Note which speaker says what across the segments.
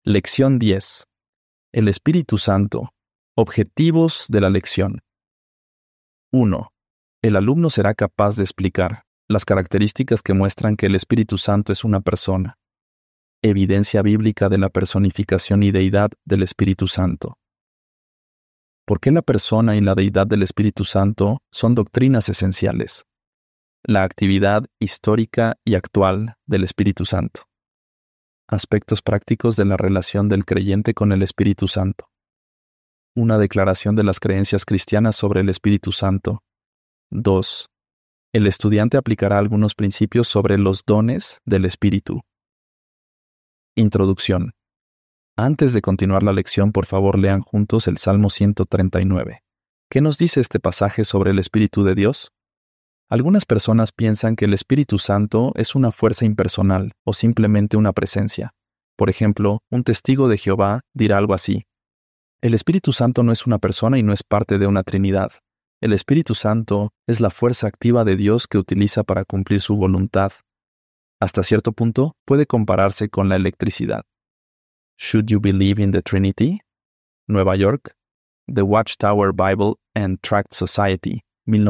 Speaker 1: Lección 10. El Espíritu Santo. Objetivos de la lección. 1. El alumno será capaz de explicar las características que muestran que el Espíritu Santo es una persona. Evidencia bíblica de la personificación y deidad del Espíritu Santo. ¿Por qué la persona y la deidad del Espíritu Santo son doctrinas esenciales? La actividad histórica y actual del Espíritu Santo. Aspectos prácticos de la relación del creyente con el Espíritu Santo. Una declaración de las creencias cristianas sobre el Espíritu Santo. 2. El estudiante aplicará algunos principios sobre los dones del Espíritu. Introducción. Antes de continuar la lección, por favor lean juntos el Salmo 139. ¿Qué nos dice este pasaje sobre el Espíritu de Dios? Algunas personas piensan que el Espíritu Santo es una fuerza impersonal o simplemente una presencia. Por ejemplo, un testigo de Jehová dirá algo así: el Espíritu Santo no es una persona y no es parte de una Trinidad. El Espíritu Santo es la fuerza activa de Dios que utiliza para cumplir su voluntad. Hasta cierto punto, puede compararse con la electricidad. Should You Believe in the Trinity? Nueva York, The Watchtower Bible and Tract Society,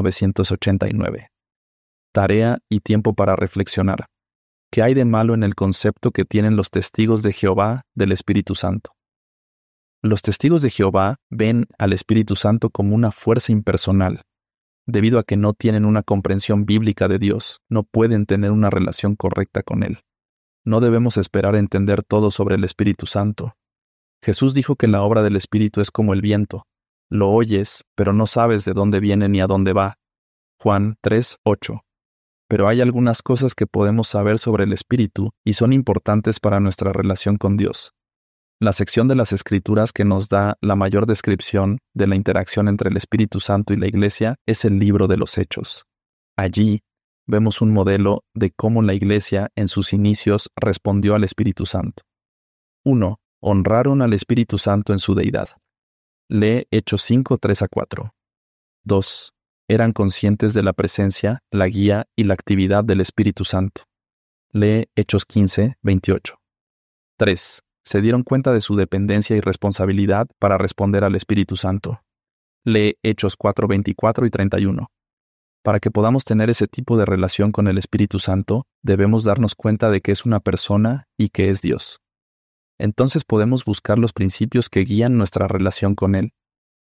Speaker 1: 1989. Tarea y tiempo para reflexionar. ¿Qué hay de malo en el concepto que tienen los testigos de Jehová del Espíritu Santo? Los testigos de Jehová ven al Espíritu Santo como una fuerza impersonal. Debido a que no tienen una comprensión bíblica de Dios, no pueden tener una relación correcta con Él. No debemos esperar a entender todo sobre el Espíritu Santo. Jesús dijo que la obra del Espíritu es como el viento. Lo oyes, pero no sabes de dónde viene ni a dónde va. Juan 3:8. Pero hay algunas cosas que podemos saber sobre el Espíritu y son importantes para nuestra relación con Dios. La sección de las Escrituras que nos da la mayor descripción de la interacción entre el Espíritu Santo y la Iglesia es el libro de los Hechos. Allí vemos un modelo de cómo la Iglesia en sus inicios respondió al Espíritu Santo. 1. Honraron al Espíritu Santo en su deidad. Lee Hechos 5:3-4. 2. Eran conscientes de la presencia, la guía y la actividad del Espíritu Santo. Lee Hechos 15:28. 3. Se dieron cuenta de su dependencia y responsabilidad para responder al Espíritu Santo. Lee Hechos 4:24 y 31. Para que podamos tener ese tipo de relación con el Espíritu Santo, debemos darnos cuenta de que es una persona y que es Dios. Entonces podemos buscar los principios que guían nuestra relación con Él.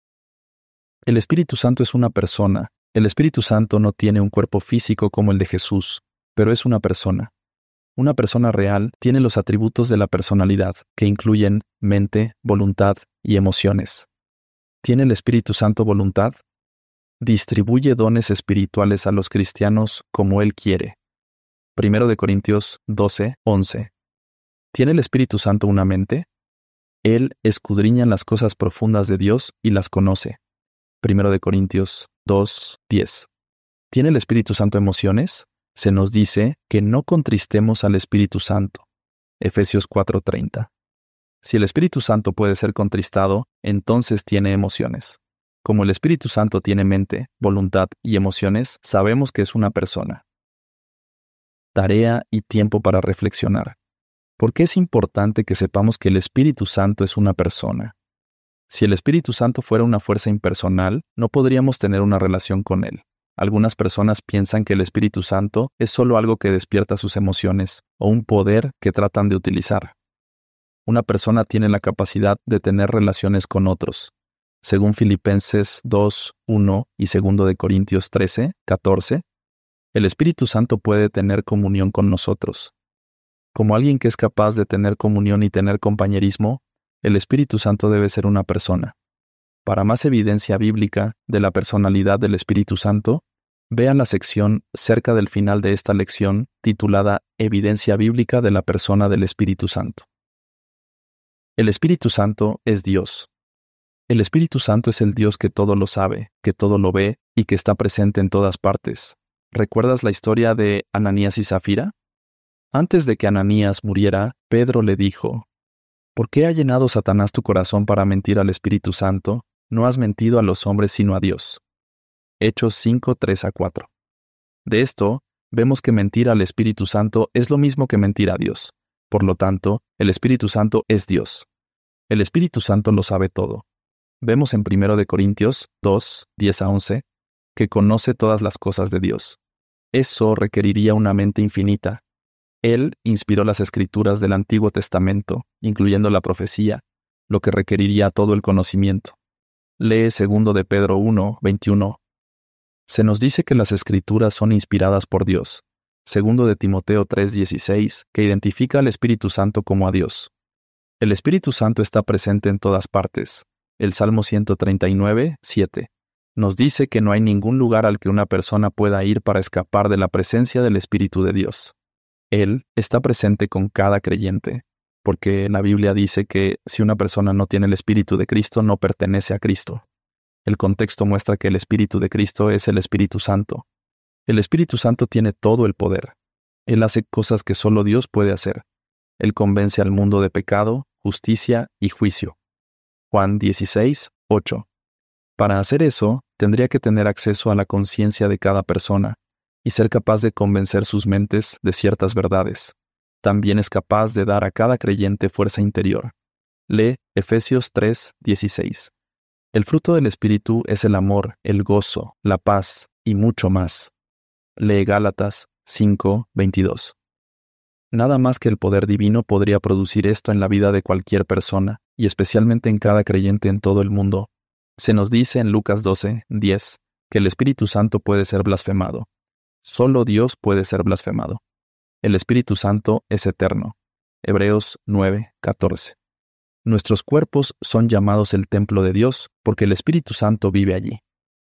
Speaker 1: El Espíritu Santo es una persona. El Espíritu Santo no tiene un cuerpo físico como el de Jesús, pero es una persona. Una persona real tiene los atributos de la personalidad, que incluyen mente, voluntad y emociones. ¿Tiene el Espíritu Santo voluntad? Distribuye dones espirituales a los cristianos como Él quiere. 1 Corintios 12:11. ¿Tiene el Espíritu Santo una mente? Él escudriña las cosas profundas de Dios y las conoce. 1 Corintios 2:10. ¿Tiene el Espíritu Santo emociones? Se nos dice que no contristemos al Espíritu Santo. Efesios 4:30. Si el Espíritu Santo puede ser contristado, entonces tiene emociones. Como el Espíritu Santo tiene mente, voluntad y emociones, sabemos que es una persona. Tarea y tiempo para reflexionar. ¿Por qué es importante que sepamos que el Espíritu Santo es una persona? Si el Espíritu Santo fuera una fuerza impersonal, no podríamos tener una relación con Él. Algunas personas piensan que el Espíritu Santo es solo algo que despierta sus emociones o un poder que tratan de utilizar. Una persona tiene la capacidad de tener relaciones con otros. Según Filipenses 2:1 y 2 Corintios 13:14, el Espíritu Santo puede tener comunión con nosotros. Como alguien que es capaz de tener comunión y tener compañerismo, el Espíritu Santo debe ser una persona. Para más evidencia bíblica de la personalidad del Espíritu Santo, vean la sección cerca del final de esta lección titulada Evidencia bíblica de la persona del Espíritu Santo. El Espíritu Santo es Dios. El Espíritu Santo es el Dios que todo lo sabe, que todo lo ve y que está presente en todas partes. ¿Recuerdas la historia de Ananías y Zafira? Antes de que Ananías muriera, Pedro le dijo: ¿Por qué ha llenado Satanás tu corazón para mentir al Espíritu Santo? No has mentido a los hombres sino a Dios. Hechos 5:3-4. De esto, vemos que mentir al Espíritu Santo es lo mismo que mentir a Dios. Por lo tanto, el Espíritu Santo es Dios. El Espíritu Santo lo sabe todo. Vemos en 1 Corintios 2, 10 a 11, que conoce todas las cosas de Dios. Eso requeriría una mente infinita. Él inspiró las escrituras del Antiguo Testamento, incluyendo la profecía, lo que requeriría todo el conocimiento. Lee 2 de Pedro 1, 21. Se nos dice que las escrituras son inspiradas por Dios. 2 de Timoteo 3, 16, que identifica al Espíritu Santo como a Dios. El Espíritu Santo está presente en todas partes. El Salmo 139, 7. Nos dice que no hay ningún lugar al que una persona pueda ir para escapar de la presencia del Espíritu de Dios. Él está presente con cada creyente, porque la Biblia dice que si una persona no tiene el Espíritu de Cristo, no pertenece a Cristo. El contexto muestra que el Espíritu de Cristo es el Espíritu Santo. El Espíritu Santo tiene todo el poder. Él hace cosas que solo Dios puede hacer. Él convence al mundo de pecado, justicia y juicio. Juan 16, 8. Para hacer eso, tendría que tener acceso a la conciencia de cada persona y ser capaz de convencer sus mentes de ciertas verdades. También es capaz de dar a cada creyente fuerza interior. Lee Efesios 3, 16. El fruto del Espíritu es el amor, el gozo, la paz y mucho más. Lee Gálatas 5, 22. Nada más que el poder divino podría producir esto en la vida de cualquier persona, y especialmente en cada creyente en todo el mundo. Se nos dice en Lucas 12, 10, que el Espíritu Santo puede ser blasfemado. Solo Dios puede ser blasfemado. El Espíritu Santo es eterno. Hebreos 9, 14. Nuestros cuerpos son llamados el templo de Dios porque el Espíritu Santo vive allí.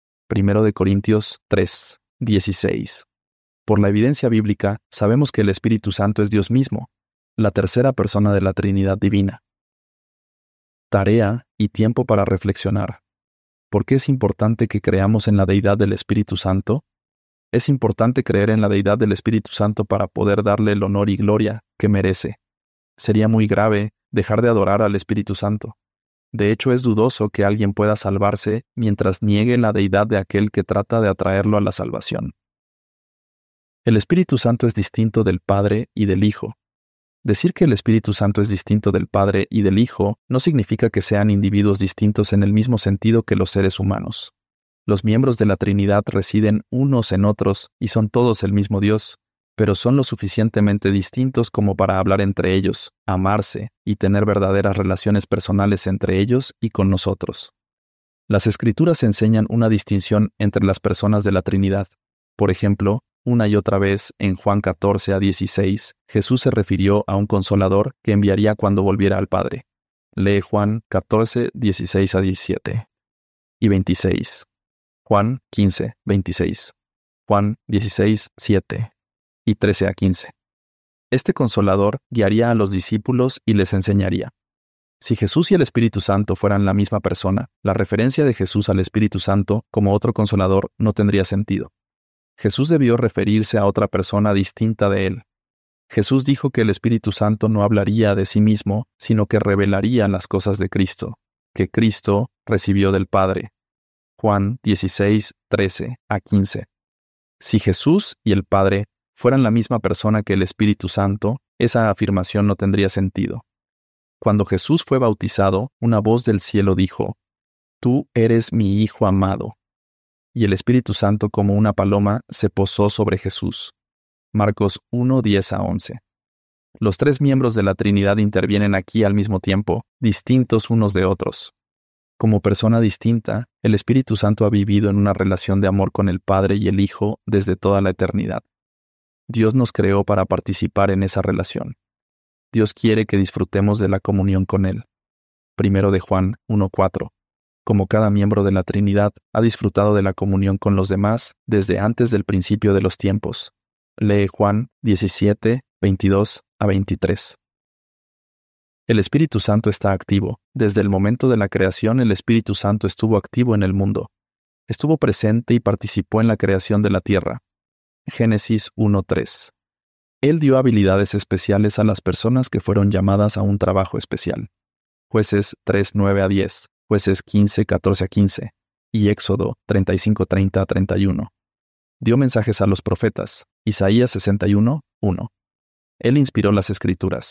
Speaker 1: 1 Corintios 3, 16. Por la evidencia bíblica, sabemos que el Espíritu Santo es Dios mismo, la tercera persona de la Trinidad divina. Tarea y tiempo para reflexionar. ¿Por qué es importante que creamos en la deidad del Espíritu Santo? Es importante creer en la deidad del Espíritu Santo para poder darle el honor y gloria que merece. Sería muy grave dejar de adorar al Espíritu Santo. De hecho, es dudoso que alguien pueda salvarse mientras niegue la deidad de aquel que trata de atraerlo a la salvación. El Espíritu Santo es distinto del Padre y del Hijo. Decir que el Espíritu Santo es distinto del Padre y del Hijo no significa que sean individuos distintos en el mismo sentido que los seres humanos. Los miembros de la Trinidad residen unos en otros y son todos el mismo Dios, pero son lo suficientemente distintos como para hablar entre ellos, amarse y tener verdaderas relaciones personales entre ellos y con nosotros. Las Escrituras enseñan una distinción entre las personas de la Trinidad. Por ejemplo, una y otra vez en Juan 14 a 16, Jesús se refirió a un Consolador que enviaría cuando volviera al Padre. Lee Juan 14, 16 a 17 y 26. Juan 15, 26. Juan 16, 7 y 13 a 15. Este Consolador guiaría a los discípulos y les enseñaría. Si Jesús y el Espíritu Santo fueran la misma persona, la referencia de Jesús al Espíritu Santo como otro Consolador no tendría sentido. Jesús debió referirse a otra persona distinta de él. Jesús dijo que el Espíritu Santo no hablaría de sí mismo, sino que revelaría las cosas de Cristo, que Cristo recibió del Padre. Juan 16, 13 a 15. Si Jesús y el Padre fueran la misma persona que el Espíritu Santo, esa afirmación no tendría sentido. Cuando Jesús fue bautizado, una voz del cielo dijo: «Tú eres mi Hijo amado». Y el Espíritu Santo como una paloma se posó sobre Jesús. Marcos 1, 10 a 11. Los tres miembros de la Trinidad intervienen aquí al mismo tiempo, distintos unos de otros. Como persona distinta, el Espíritu Santo ha vivido en una relación de amor con el Padre y el Hijo desde toda la eternidad. Dios nos creó para participar en esa relación. Dios quiere que disfrutemos de la comunión con Él. 1 de Juan 1:4. Como cada miembro de la Trinidad ha disfrutado de la comunión con los demás desde antes del principio de los tiempos. Lee Juan 17, 22 a 23. El Espíritu Santo está activo. Desde el momento de la creación, el Espíritu Santo estuvo activo en el mundo. Estuvo presente y participó en la creación de la tierra. Génesis 1:3. Él dio habilidades especiales a las personas que fueron llamadas a un trabajo especial. Jueces 3:9 a 10, Jueces 15, 14 a 15 y Éxodo 35:30 a 31. Dio mensajes a los profetas. Isaías 61:1. Él inspiró las Escrituras.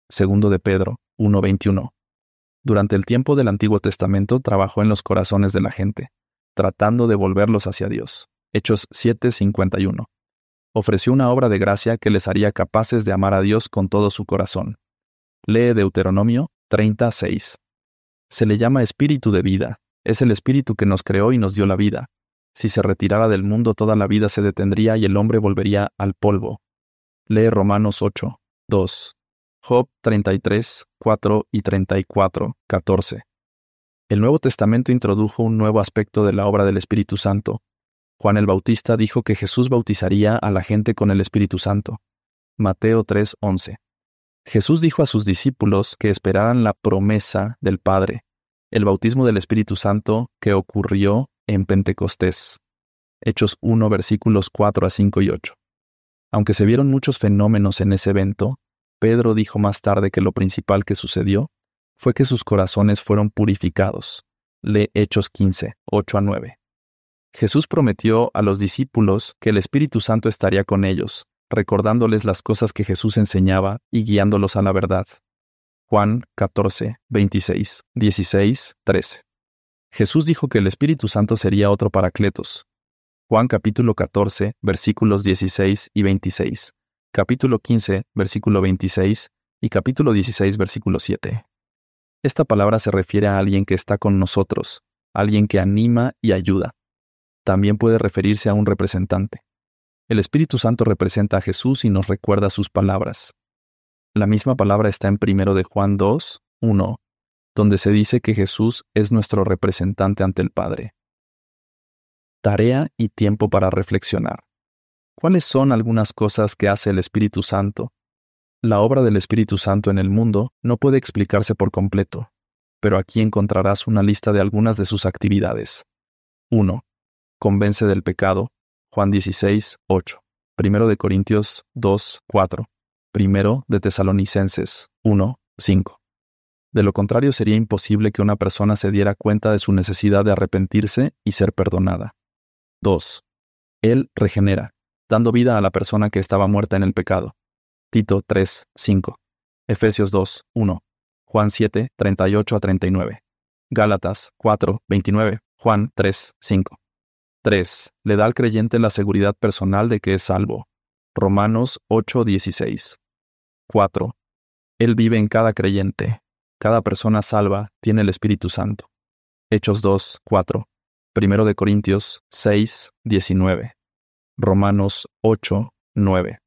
Speaker 1: 2 de Pedro 1:21. Durante el tiempo del Antiguo Testamento trabajó en los corazones de la gente, tratando de volverlos hacia Dios. Hechos 7:51. Ofreció una obra de gracia que les haría capaces de amar a Dios con todo su corazón. Lee Deuteronomio 30:6. Se le llama espíritu de vida. Es el espíritu que nos creó y nos dio la vida. Si se retirara del mundo, toda la vida se detendría y el hombre volvería al polvo. Lee Romanos 8:2. Job 33:4 y 34:14. El Nuevo Testamento introdujo un nuevo aspecto de la obra del Espíritu Santo. Juan el Bautista dijo que Jesús bautizaría a la gente con el Espíritu Santo. Mateo 3:11. Jesús dijo a sus discípulos que esperaran la promesa del Padre, el bautismo del Espíritu Santo que ocurrió en Pentecostés. Hechos 1, versículos 4 a 5 y 8. Aunque se vieron muchos fenómenos en ese evento, Pedro dijo más tarde que lo principal que sucedió fue que sus corazones fueron purificados. Lee Hechos 15, 8 a 9. Jesús prometió a los discípulos que el Espíritu Santo estaría con ellos, recordándoles las cosas que Jesús enseñaba y guiándolos a la verdad. Juan 14, 26, 16, 13. Jesús dijo que el Espíritu Santo sería otro Paracletos. Juan capítulo 14, versículos 16 y 26, capítulo 15, versículo 26 y capítulo 16, versículo 7. Esta palabra se refiere a alguien que está con nosotros, alguien que anima y ayuda. También puede referirse a un representante. El Espíritu Santo representa a Jesús y nos recuerda sus palabras. La misma palabra está en 1 de Juan 2, 1, donde se dice que Jesús es nuestro representante ante el Padre. Tarea y tiempo para reflexionar. ¿Cuáles son algunas cosas que hace el Espíritu Santo? La obra del Espíritu Santo en el mundo no puede explicarse por completo, pero aquí encontrarás una lista de algunas de sus actividades. 1. Convence del pecado. Juan 16, 8. 1 de Corintios 2, 4. 1 de Tesalonicenses 1, 5. De lo contrario, sería imposible que una persona se diera cuenta de su necesidad de arrepentirse y ser perdonada. 2. Él regenera, dando vida a la persona que estaba muerta en el pecado. Tito 3, 5. Efesios 2, 1. Juan 7, 38 a 39. Gálatas 4, 29. Juan 3, 5. 3. Le da al creyente la seguridad personal de que es salvo. Romanos 8, 16. 4. Él vive en cada creyente. Cada persona salva tiene el Espíritu Santo. Hechos 2, 4. 1 de Corintios 6, 19. Romanos 8, 9.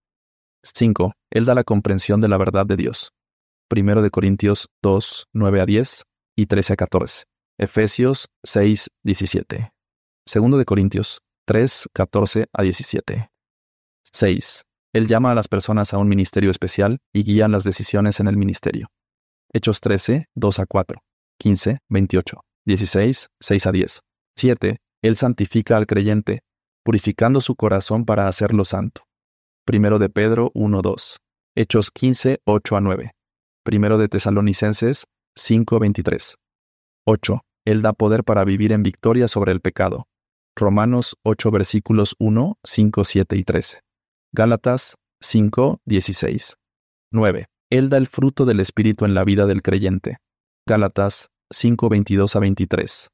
Speaker 1: 5. Él da la comprensión de la verdad de Dios. 1 de Corintios 2, 9 a 10 y 13 a 14. Efesios 6, 17. 2 de Corintios 3, 14 a 17. 6. Él llama a las personas a un ministerio especial y guía las decisiones en el ministerio. Hechos 13, 2 a 4. 15, 28. 16, 6 a 10. 7. Él santifica al creyente, purificando su corazón para hacerlo santo. 1 de Pedro 1, 2. Hechos 15, 8 a 9. 1 de Tesalonicenses 5, 23. 8. Él da poder para vivir en victoria sobre el pecado. Romanos 8, versículos 1, 5, 7 y 13. Gálatas 5, 16. 9. Él da el fruto del Espíritu en la vida del creyente. Gálatas 5, 22 a 23.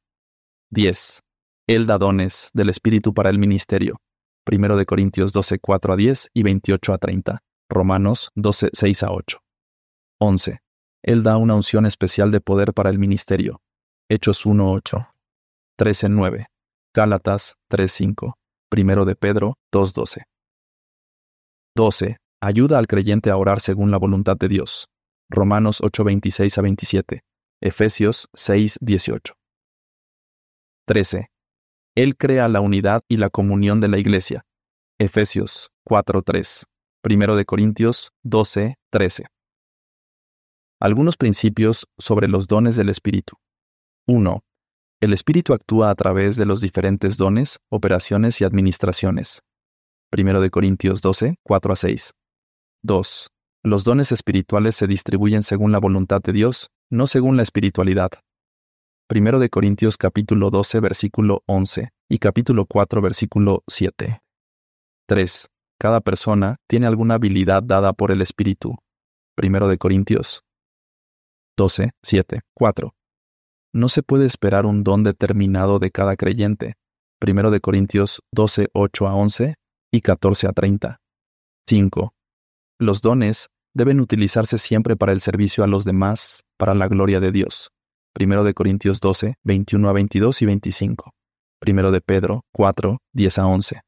Speaker 1: 10. Él da dones del Espíritu para el ministerio. 1 de Corintios 12, 4 a 10 y 28 a 30. Romanos 12, 6 a 8. 11. Él da una unción especial de poder para el ministerio. Hechos 1, 8. 13, 9. Gálatas 3, 5. 1 de Pedro 2, 12. 12. Ayuda al creyente a orar según la voluntad de Dios. Romanos 8, 26 a 27. Efesios 6, 18. 13. Él crea la unidad y la comunión de la Iglesia. Efesios 4, 3. 1 de Corintios 12, 13. Algunos principios sobre los dones del Espíritu. 1. El Espíritu actúa a través de los diferentes dones, operaciones y administraciones. 1 de Corintios 12, 4 a 6. 2. Los dones espirituales se distribuyen según la voluntad de Dios, no según la espiritualidad. 1 de Corintios capítulo 12, versículo 11 y capítulo 4, versículo 7. 3. Cada persona tiene alguna habilidad dada por el Espíritu. 1 de Corintios 12, 7, 4. No se puede esperar un don determinado de cada creyente. 1 de Corintios 12, 8 a 11 y 14 a 30. 5. Los dones deben utilizarse siempre para el servicio a los demás, para la gloria de Dios. 1 de Corintios 12, 21 a 22 y 25. 1 de Pedro 4, 10 a 11.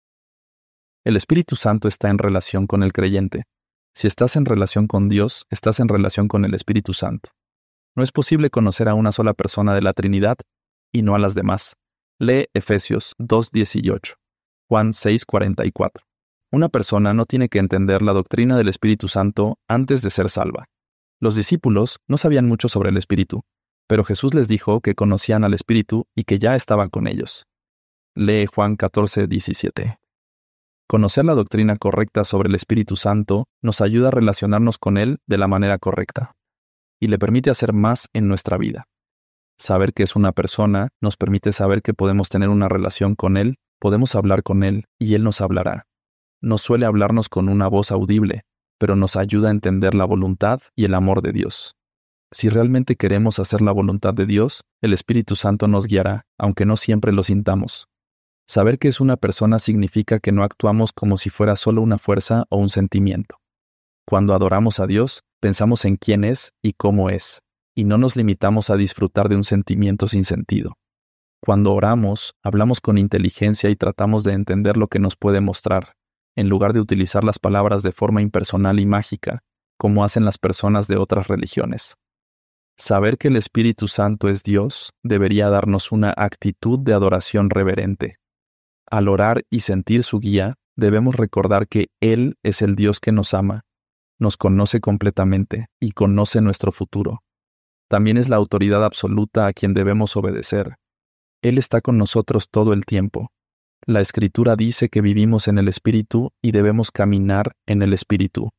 Speaker 1: El Espíritu Santo está en relación con el creyente. Si estás en relación con Dios, estás en relación con el Espíritu Santo. No es posible conocer a una sola persona de la Trinidad y no a las demás. Lee Efesios 2, 18, Juan 6, 44. Una persona no tiene que entender la doctrina del Espíritu Santo antes de ser salva. Los discípulos no sabían mucho sobre el Espíritu, pero Jesús les dijo que conocían al Espíritu y que ya estaba con ellos. Lee Juan 14, 17. Conocer la doctrina correcta sobre el Espíritu Santo nos ayuda a relacionarnos con Él de la manera correcta y le permite hacer más en nuestra vida. Saber que es una persona nos permite saber que podemos tener una relación con Él, podemos hablar con Él y Él nos hablará. No suele hablarnos con una voz audible, pero nos ayuda a entender la voluntad y el amor de Dios. Si realmente queremos hacer la voluntad de Dios, el Espíritu Santo nos guiará, aunque no siempre lo sintamos. Saber que es una persona significa que no actuamos como si fuera solo una fuerza o un sentimiento. Cuando adoramos a Dios, pensamos en quién es y cómo es, y no nos limitamos a disfrutar de un sentimiento sin sentido. Cuando oramos, hablamos con inteligencia y tratamos de entender lo que nos puede mostrar, en lugar de utilizar las palabras de forma impersonal y mágica, como hacen las personas de otras religiones. Saber que el Espíritu Santo es Dios debería darnos una actitud de adoración reverente. Al orar y sentir su guía, debemos recordar que Él es el Dios que nos ama, nos conoce completamente y conoce nuestro futuro. También es la autoridad absoluta a quien debemos obedecer. Él está con nosotros todo el tiempo. La Escritura dice que vivimos en el Espíritu y debemos caminar en el Espíritu.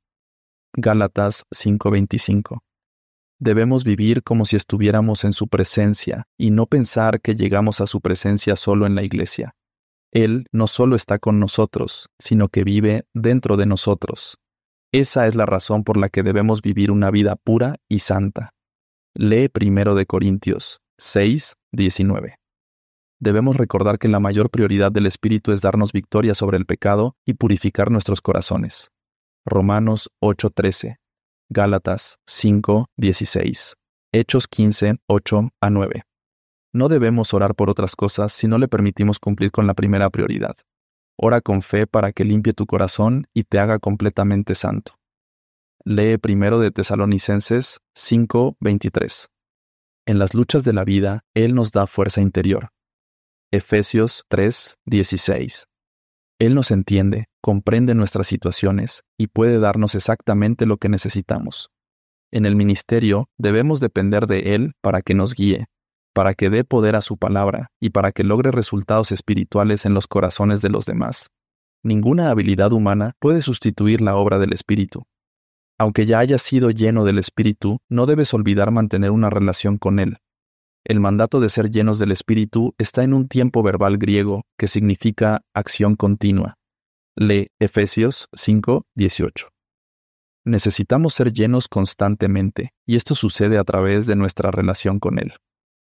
Speaker 1: Gálatas 5:25. Debemos vivir como si estuviéramos en su presencia y no pensar que llegamos a su presencia solo en la iglesia. Él no solo está con nosotros, sino que vive dentro de nosotros. Esa es la razón por la que debemos vivir una vida pura y santa. Lee 1 de Corintios 6, 19. Debemos recordar que la mayor prioridad del Espíritu es darnos victoria sobre el pecado y purificar nuestros corazones. Romanos 8:13, Gálatas 5:16, Hechos 15, 8 a 9. No debemos orar por otras cosas si no le permitimos cumplir con la primera prioridad. Ora con fe para que limpie tu corazón y te haga completamente santo. Lee 1 de Tesalonicenses 5:23. En las luchas de la vida, Él nos da fuerza interior. Efesios 3:16. Él nos entiende, comprende nuestras situaciones y puede darnos exactamente lo que necesitamos. En el ministerio, debemos depender de Él para que nos guíe, para que dé poder a su palabra y para que logre resultados espirituales en los corazones de los demás. Ninguna habilidad humana puede sustituir la obra del Espíritu. Aunque ya hayas sido lleno del Espíritu, no debes olvidar mantener una relación con Él. El mandato de ser llenos del Espíritu está en un tiempo verbal griego que significa acción continua. Lee Efesios 5:18. Necesitamos ser llenos constantemente, y esto sucede a través de nuestra relación con Él.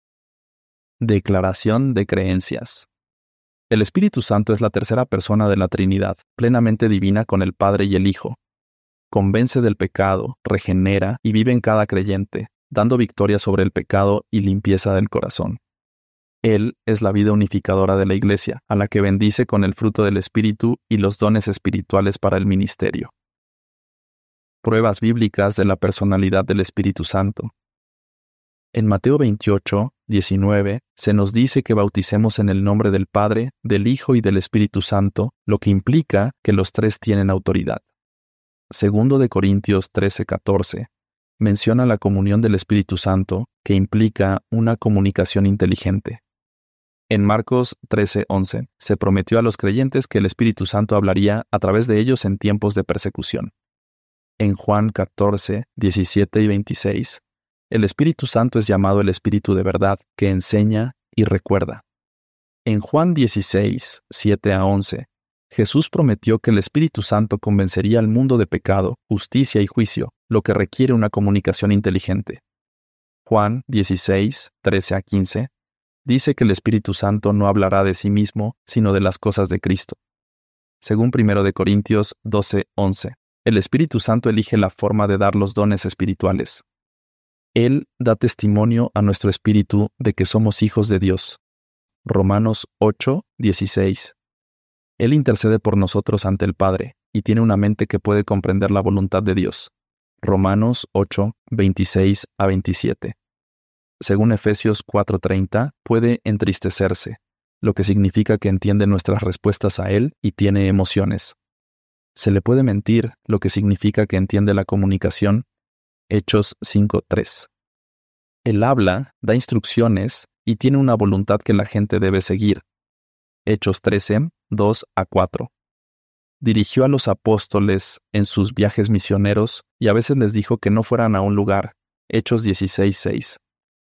Speaker 1: Declaración de creencias. El Espíritu Santo es la tercera persona de la Trinidad, plenamente divina con el Padre y el Hijo. Convence del pecado, regenera y vive en cada creyente, dando victoria sobre el pecado y limpieza del corazón. Él es la vida unificadora de la Iglesia, a la que bendice con el fruto del Espíritu y los dones espirituales para el ministerio. Pruebas bíblicas de la personalidad del Espíritu Santo. En Mateo 28, 19, se nos dice que bauticemos en el nombre del Padre, del Hijo y del Espíritu Santo, lo que implica que los tres tienen autoridad. 2 de Corintios 13:14 menciona la comunión del Espíritu Santo, que implica una comunicación inteligente. En Marcos 13:11 se prometió a los creyentes que el Espíritu Santo hablaría a través de ellos en tiempos de persecución. En Juan 14, 17 y 26, el Espíritu Santo es llamado el Espíritu de verdad, que enseña y recuerda. En Juan 16, 7 a 11, Jesús prometió que el Espíritu Santo convencería al mundo de pecado, justicia y juicio, lo que requiere una comunicación inteligente. Juan 16, 13-15, dice que el Espíritu Santo no hablará de sí mismo, sino de las cosas de Cristo. Según 1 Corintios 12, 11, el Espíritu Santo elige la forma de dar los dones espirituales. Él da testimonio a nuestro espíritu de que somos hijos de Dios. Romanos 8, 16. Él intercede por nosotros ante el Padre y tiene una mente que puede comprender la voluntad de Dios. Romanos 8, 26-27. Según Efesios 4:30, puede entristecerse, lo que significa que entiende nuestras respuestas a Él y tiene emociones. Se le puede mentir, lo que significa que entiende la comunicación. Hechos 5:3. Él habla, da instrucciones y tiene una voluntad que la gente debe seguir. Hechos 13, 2-4. Dirigió a los apóstoles en sus viajes misioneros y a veces les dijo que no fueran a un lugar. Hechos 16:6.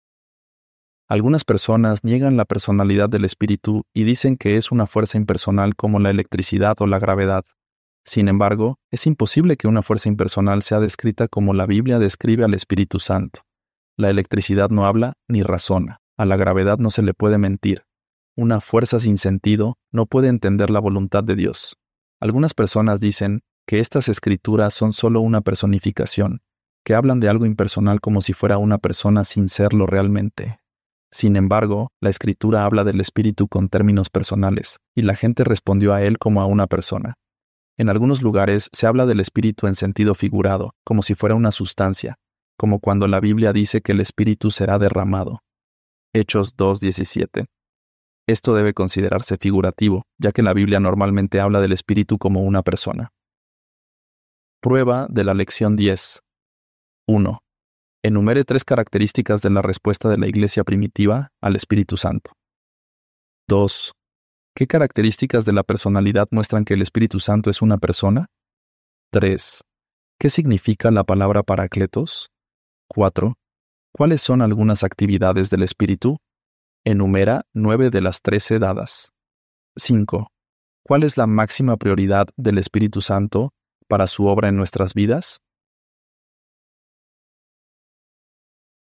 Speaker 1: Algunas personas niegan la personalidad del Espíritu y dicen que es una fuerza impersonal como la electricidad o la gravedad. Sin embargo, es imposible que una fuerza impersonal sea descrita como la Biblia describe al Espíritu Santo. La electricidad no habla ni razona. A la gravedad no se le puede mentir. Una fuerza sin sentido no puede entender la voluntad de Dios. Algunas personas dicen que estas escrituras son solo una personificación, que hablan de algo impersonal como si fuera una persona sin serlo realmente. Sin embargo, la Escritura habla del Espíritu con términos personales, y la gente respondió a él como a una persona. En algunos lugares se habla del Espíritu en sentido figurado, como si fuera una sustancia, como cuando la Biblia dice que el Espíritu será derramado. Hechos 2:17. Esto debe considerarse figurativo, ya que la Biblia normalmente habla del Espíritu como una persona. Prueba de la lección 10. 1. Enumere 3 características de la respuesta de la Iglesia primitiva al Espíritu Santo. 2. ¿Qué características de la personalidad muestran que el Espíritu Santo es una persona? 3. ¿Qué significa la palabra Parácletos? 4. ¿Cuáles son algunas actividades del Espíritu? Enumera 9 de las 13 dadas. 5. ¿Cuál es la máxima prioridad del Espíritu Santo para su obra en nuestras vidas?